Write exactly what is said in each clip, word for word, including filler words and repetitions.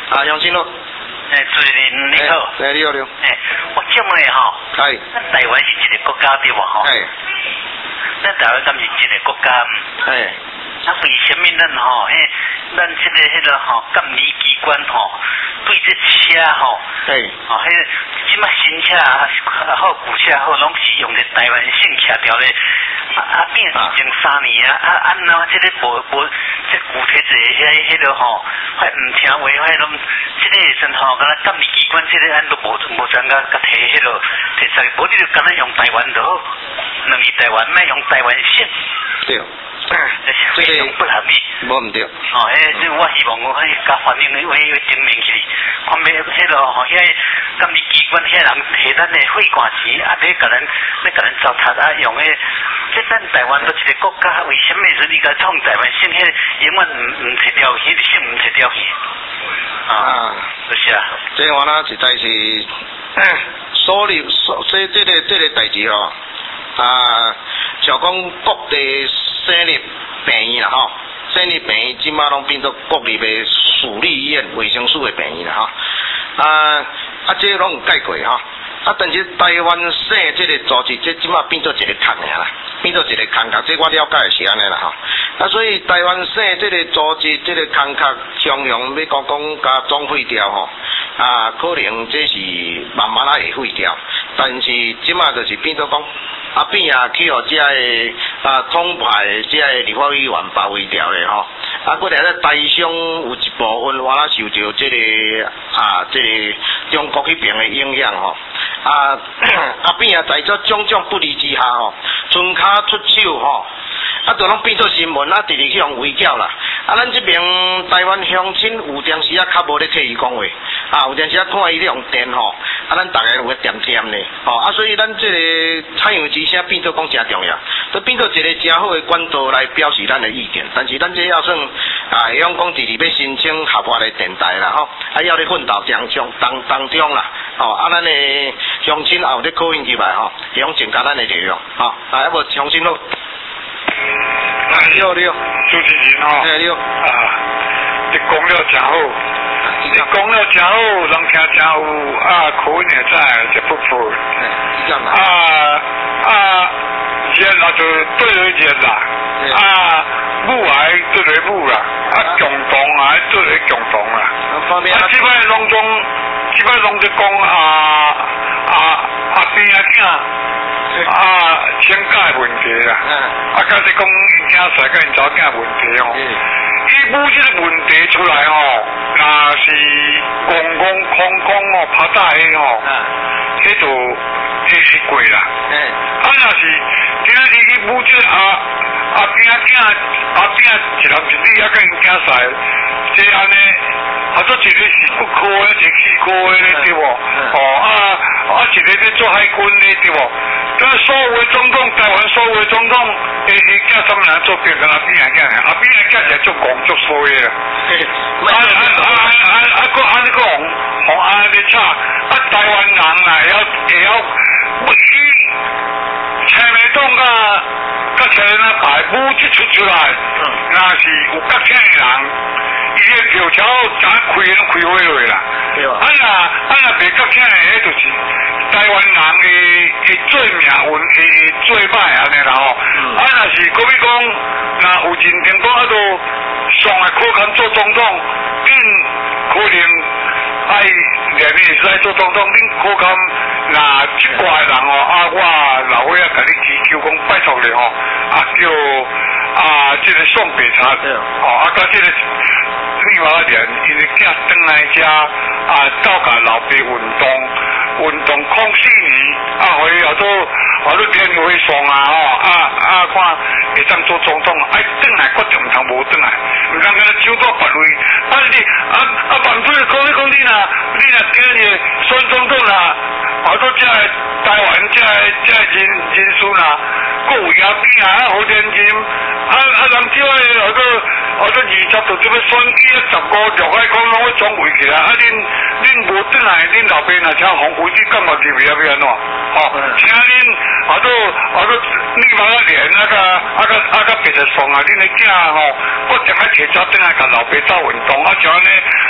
啊，杨新路。 诶，主持人你好。 诶，你好你好。 诶，我这么的吼。 係。 咱台湾是一个国家对无吼？ 係。 咱台湾敢是一个国家？ 係。 啊，为什么咱吼？嘿，咱这个迄个吼监理机关吼，对这车吼， 嘿， 哦，迄即摆新车啊好旧车好，拢是用的台湾省车条咧。啊啊，变是前三年啊，啊啊，那这个无无，这具体一个迄迄个吼，还唔听话，还拢这个时阵吼，敢若监理机关这个咱都无无怎甲甲提迄个提出，无你就敢若用台湾就好，两个台湾，莫用台湾省。 对。 这是非常不合理。 无唔对。 哦，迄我希望我可以甲反映去，我去证明去，看要迄个吼，遐监理机关遐人摕咱的血汗钱，啊，你甲咱，你甲咱糟蹋啊，用迄，即咱台湾都一个国家，为什么说你甲创台湾省迄永远唔唔摕掉去，省唔摕掉去？啊，就是啊。 这我呢实在是，所立所这这个这个代志吼，啊，像讲各地。省立病院啦吼，省立病院即马拢变做国立的私立医院、卫生署的病院啦吼，啊啊，这拢有解过吼，啊，但是台湾省这个组织，这即马变做一个空的啦，变做一个空壳，这我了解是安尼啦吼，啊，所以台湾省这个组织，这个空壳常常要讲讲甲总废掉吼，啊，可能这是慢慢啊会废掉，但是即马就是变做讲。啊，变啊去互遮个啊统派遮个立法委员包围掉咧吼，啊，过来咧台商有一部分我啦受到这个啊这个中国迄边的影响吼，啊啊变啊在这种种不利之下吼，村骹出手吼，啊都拢变做新闻啊，直直去互围剿啦，啊咱这边台湾乡亲有当时啊较无咧替伊讲话，啊有当时啊看伊咧用电吼，啊咱大家有个点点咧，吼啊所以咱这个采用之声变做讲真重要，都变做一个真好的管道来表示咱的意见。但是咱这要算啊，会用讲直直要申请合法的电台啦，吼，啊要咧奋斗当中当当中啦，吼啊咱的乡亲也有咧 call in 进来吼，会用增加咱的力量，吼啊要无乡亲咯。啊，你好，你好， 主持人吼， 哎，你好， 啊，你讲了真好。你讲了真好，人听真有啊，口音也在，就不错。啊啊，热啦就对了热啦，啊，母癌对了母啦，啊，共同癌对了共同啦。啊，即摆拢总，即摆拢在讲啊啊啊边啊囝啊请假问题啦，啊，甲你讲因囝婿甲因查某囝问题哦。伊母即个问题出来吼，若是公公空空哦，拍大迄吼，迄就迄过啦。啊，若是今日伊母即个阿阿边仔囝阿边一男一女啊，甲因囝婿，这安尼，啊，做一个是不科的，一个气科的咧，对无？哦啊啊，一个咧做海军咧，对无？这所有的总统，台湾所有的总统，诶诶，叫什么人做变跟阿边仔囝，阿边仔囝是做讲做衰的。啊啊啊啊啊！个安尼个红红安尼吵，啊台湾人啊，会晓会晓，不许车尾党甲甲车那排武一出出来，若是有甲请的人，伊个票条早开拢开火落啦。啊若啊若袂甲请的，迄就是台湾人的的做命运的做歹安尼啦吼。啊若是讲要讲，若有认定讲啊都。上来可能做总统，恁可能爱连你是爱做总统，恁可能那一挂人哦，啊我老伙仔甲你祈求讲拜托你吼，啊叫啊这个送北茶，哦啊甲这个立马连因为囝转来遮啊到甲老爸运动，运动空四年，啊互伊后做后做天会上啊吼，啊啊看会当做总统，爱转来决定毋通无转来。唔通跟他抢到别位，啊你啊啊办出来讲一讲你若你若叫你选总统啦，好多这台湾这这人人数啦，各有影片啊，好认真，啊啊人少诶，好多好多二十度这个选举十五六海讲拢要总回去啦，啊恁恁无转来，恁老爸若请红回去干嘛入去啊？要安怎？吼，请恁好多好多立马啊连那个啊个啊个别的爽啊，恁的囝吼，我定爱。摕早转来甲老爸走运动啊，像安尼，啊恁若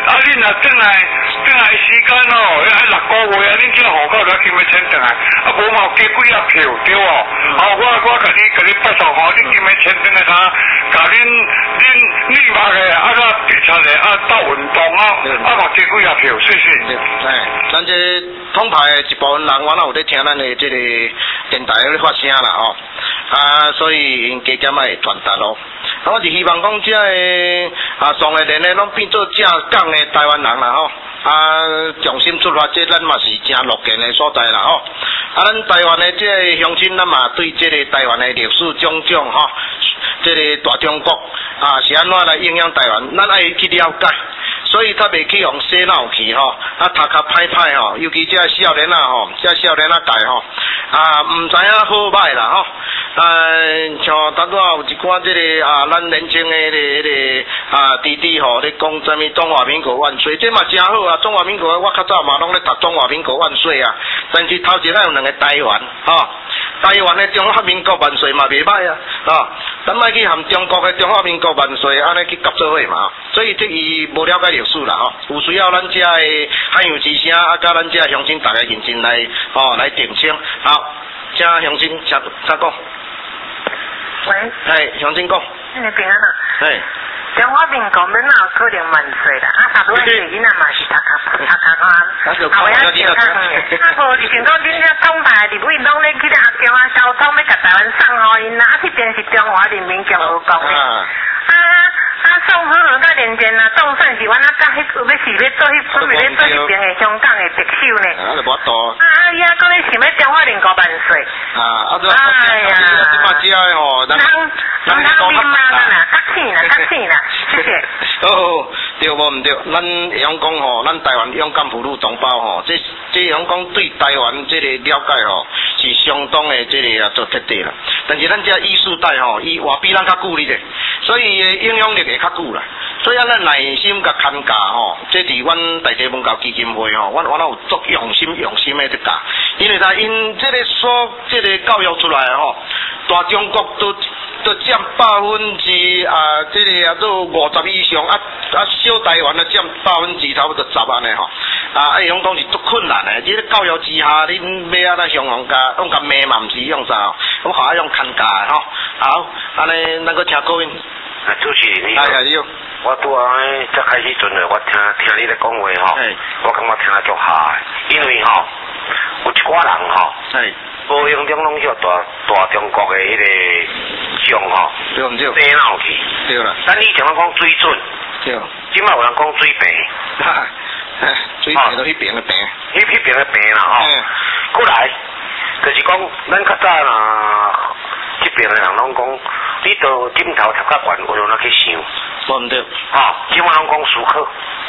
若转来转来时间哦，要六个月啊，恁这户口就今日签转来，啊无嘛加几啊票对哦，啊我我甲你甲你拜托吼，你今日签转来甲甲恁恁立马的啊个比赛的啊到运动啊，啊嘛加几啊票，谢谢。 哎，咱这统派一部分人，我哪有在听咱的这个电台咧发声啦吼，啊，所以因加减爱传达咯。啊，我是希望讲这个啊，上个年的拢变做正港的台湾人啦吼，啊，重新出发，这咱嘛是正乐见的所在啦吼。啊，咱台湾的这个乡亲，咱嘛对这个台湾的历史种种吼，这个大中国啊是安怎来影响台湾，咱爱去了解。所以他袂去用洗脑去吼，啊读较歹歹吼，尤其这少年啊吼，这少年啊界吼，啊唔知影好歹啦吼，啊像当初有一寡这个啊，咱年轻的迄个迄个啊弟弟吼，咧讲什么中华民国万岁，这嘛真好啊！中华民国我较早嘛拢咧读中华民国万岁啊，但是头前咱有两个台湾吼。台湾的中华民国万岁嘛袂歹啊，啊，咱莫去含中国的中华民国万岁安尼去夹做伙嘛，所以这伊无了解历史啦吼，有需要咱遮的汉语之声啊，甲咱遮乡亲大家认真来吼、哦、来澄清。好，请乡亲请请讲。 喂。 哎，乡亲讲。 你平安啊？ 哎。 中华民国恁哪有可能万岁啦？啊，大多数囡仔嘛是读读读读啊，后尾啊少较远。啊，无是像讲恁遐统派立委拢咧去咧学校啊交通，要甲台湾送互因啦，啊，这边是中华人民共和国咧。啊啊，送好好甲连战啊，当算是阮啊，甲迄要是要做迄准备咧做迄边的香港的特首呢。 啊，就无多。 啊，伊啊讲咧想要中华民国万岁。啊，啊，这哎呀， 这把遮吼， 咱咱通民嘛啦，较醒啦，较醒啦，谢谢。 哦，对无毋对，咱会晓讲吼，咱台湾勇敢妇女同胞吼，这这会晓讲对台湾这个了解吼，是相当的这个啊做彻底啦。但是咱这艺术代吼，伊话比咱较久哩咧，所以影响力会较久啦。所以啊，咱耐心甲看教吼，这伫阮大地文教基金会吼，阮阮有足用心用心的去教，因为他因这个所这个教育出来吼，大中国都都占百分之啊，这个啊做五十以上啊啊，小台湾啊占百分之差不多十安尼吼，啊，会用讲是足困难的，这个教育之下，恁要安怎相互甲用甲骂嘛，毋是用啥，咁好用看教的吼，好，安尼咱个听高音。 啊，主持人你好。 哎，你好。 我拄啊，才开始阵咧，我听听你咧讲话吼，我感觉听得足下的，因为吼有一寡人吼，无形中拢叫大大中国的迄个像吼， 对毋对？ 洗脑去。 对啦。 咱以前拢讲水准， 对。 今摆有人讲水平， 水平都迄边的平， 迄迄边的平啦吼。过来，就是讲咱较早啦，这边的人拢讲。你到枕头贴较悬，有哪去想？ 无毋对。 吼，即摆拢讲思考。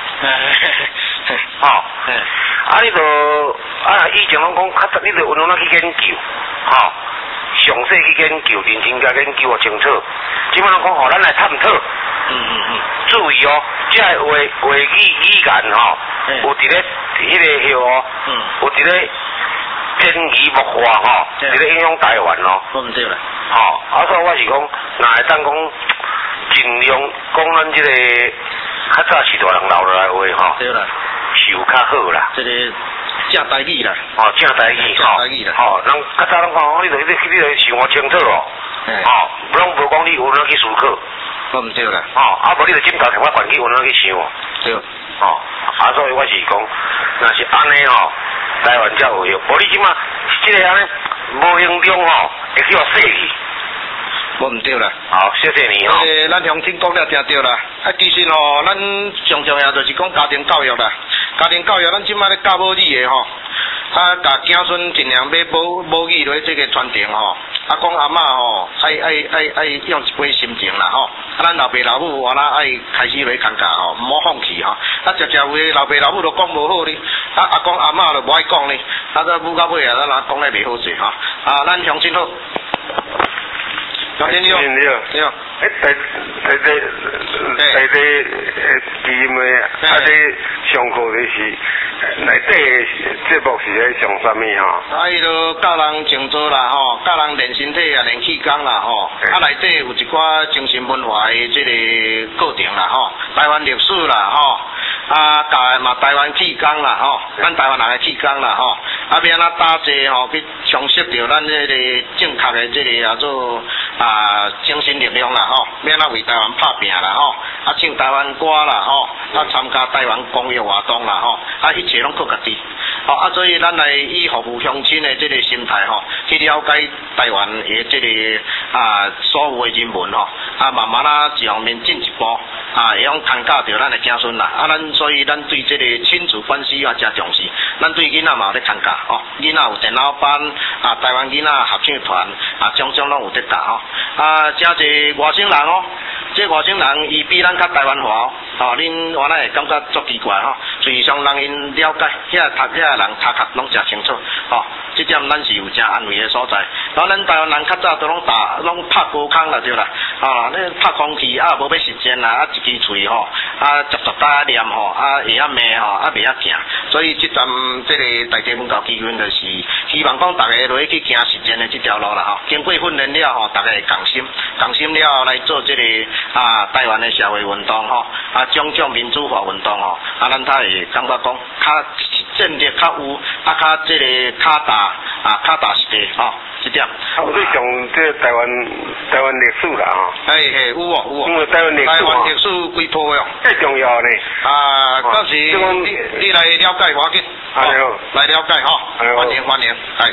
吼，啊，你着啊，以前拢讲较早，你着有哪去研究？吼，详细去研究，认真甲研究啊清楚。即摆拢讲，吼，咱来探讨。嗯嗯嗯。注意哦，即个话话语语言吼，有伫咧迄个迄哦，有伫咧。潜移默化吼，伫咧影响台湾咯。 我毋对啦。 吼，啊，所以我是讲，若会当讲尽量讲咱即个较早时代人留落来话吼。 对啦。 是有较好啦。 这个正台语啦。 哦，正台语吼。 正台语啦。 吼，人较早拢讲，你着你你着想我清楚哦。吼，拢无讲你有哪去思考。 我毋对啦。 吼，啊无你着枕头条我悬去有哪去想。 对。 吼，啊，所以我是讲，若是安尼吼。台湾才有用，无你即马即个安尼无形中吼，会去互洗去。 我毋对啦。 好，谢谢你吼。 诶，咱乡亲讲了听对啦。啊，其实吼，咱上重要就是讲家庭教育啦。家庭教育，咱即马咧教母语的吼，啊，甲囝孙尽量要母母语来这个传承吼。啊，讲阿嬷吼，爱爱爱爱用一杯心情啦吼。啊，咱老爸老母我啦爱开始来讲教吼，唔好放弃吼。啊，常常有老爸老母都讲无好哩，啊阿公阿嬷就无爱讲哩，啊个母到尾啊，咱人讲咧袂好势吼。啊，咱乡亲好。乡亲你好。 你好。 你好。 诶，第第第第第诶，基金的啊，你上课的是内底节目是咧上啥物吼？ 啊，伊就教人静坐啦吼，教人练身体啊，练气功啦吼。啊，内底有一寡精神文化的即个课程啦吼，台湾历史啦吼。 啊，教嘛台湾气功啦吼，咱台湾人的气功啦吼，啊要安怎打坐吼去充实着咱这个正确的这个叫做啊精神力量啦吼，要安怎为台湾拍拼啦吼，啊唱台湾歌啦吼，啊参加台湾公益活动啦吼，啊一切拢靠家己。吼啊，所以咱来以服务乡亲的这个心态吼，去了解台湾的这个啊所有的人文吼，啊慢慢啊往面进一步，啊会用看教着咱的子孙啦，啊咱所以咱对这个亲子关系啊真重视，咱对囡仔嘛有咧看教吼，囡仔有电脑班，啊台湾囡仔合唱团，啊种种拢有咧教吼，啊真侪外省人哦。这外省人伊比咱较台湾话哦，吼，恁原来会感觉足奇怪吼，实际上人因了解，遐读遐人读壳拢真清楚，吼，这点咱是有真安慰的所在。然后咱台湾人较早都拢打拢拍高空啦对啦，啊，你拍空气啊无要实践啦，啊一支喙吼，啊杂杂搭念吼，啊会晓骂吼，啊袂晓行，所以这站这个大地文教基金就是希望讲大家落去行实践的这条路啦吼，经过训练了吼，大家会共心，共心了后来做这个。啊，台湾的社会运动吼，啊，种种民主化运动吼，啊，咱他会感觉讲较建立较有，啊，较这个较大啊，较大实地吼，这点。 啊，有咧讲这台湾台湾历史啦吼。 嘿嘿，有哦有哦。 因为台湾历史台湾历史几铺哟。 最重要呢。 啊，到时你你来了解我紧。 哎呦。 来了解吼，欢迎欢迎，系。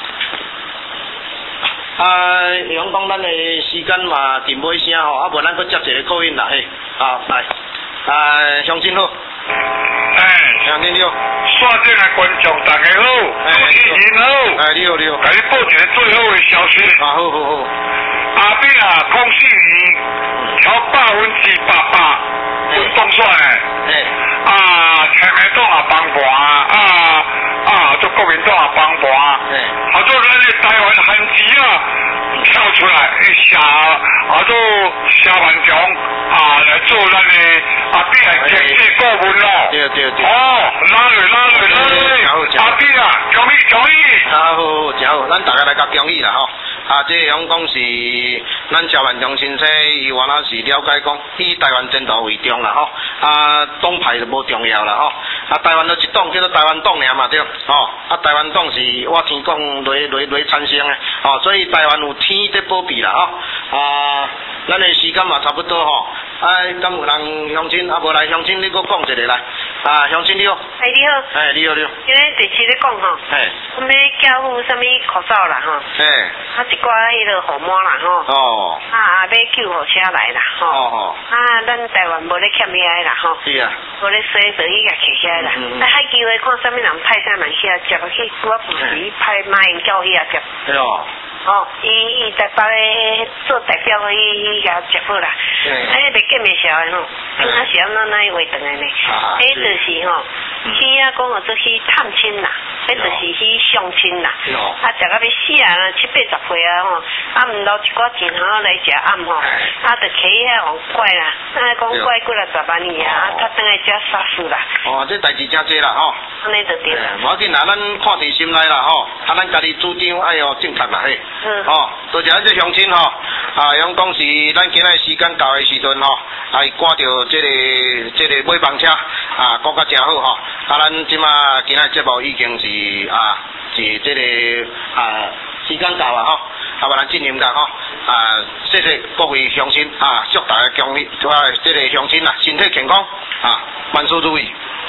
啊，用讲咱的时间嘛，定尾声吼，啊无咱搁接一个口音啦嘿，啊来，啊乡亲好， 哎， 乡亲好， 线顶的观众大家好，主持人好， 哎你好你好， 甲你报一个最好的消息， 啊好好好， 阿扁啊，恭喜你，超百分之八百，运动选诶， 哎， 啊，亲民党也帮盘啊。啊，做国民党也帮盘，啊，做咱的台湾汉子啊跳出来，下啊做下万强啊来做咱的阿扁的经济顾问咯。 对对对。 哦，拉来拉来拉来，阿扁啊，恭喜恭喜！ 啊好好，真好，咱大家来甲恭喜啦吼。啊，这样讲是咱萧万长先生，伊原来是了解讲以台湾前途为重啦吼，啊党派就无重要啦吼，啊台湾就一党叫做台湾党尔嘛对，吼，啊台湾党是我听讲落落落产生的，吼，所以台湾有天在保庇啦吼，啊咱的时间嘛差不多吼，啊敢有人乡亲啊无来乡亲你搁讲一个来，啊乡亲你好， 哎你好， 哎你好你好， 今日第七咧讲吼， 哎， 我们交付什么口罩啦吼， 哎， 啊一挂迄个号码啦吼， 哦， 啊要救护车来啦吼， 哦哦， 啊咱台湾无咧欠遐啦吼， 是啊， 无咧洗就伊甲摕遐啦，啊海机会看啥物人派啥人遐接去，我不是派马英九遐接。 对哦。 哦，伊伊台北诶做代表诶，伊伊甲接好啦。嗯。啊，迄个见面时候吼，啊是安怎哪会回转诶呢？迄就是吼，去啊讲哦，做去探亲啦，迄就是去相亲啦。哦。啊，食到要死啊，七八十岁啊吼，啊毋留一寡钱吼来食暗吼，啊，就起遐王怪啦，啊讲怪几六十万年啊，啊，他等下遮杀死啦。 哦，这代志真济啦吼。 安尼就对啦。 无要紧啦，咱看伫心内啦吼，啊，咱家己主张哎哟正确啦嘿。嗯。哦，多谢咱这乡亲吼，啊，用讲是咱今仔时间到的时阵吼，啊，赶着这个这个尾班车，啊，讲甲真好吼，啊，咱即马今仔节目已经是啊是这个啊时间到啊吼，啊，无咱进行啦吼，啊，谢谢各位乡亲啊，祝大家恭喜啊，这个乡亲啊身体健康啊，万事如意。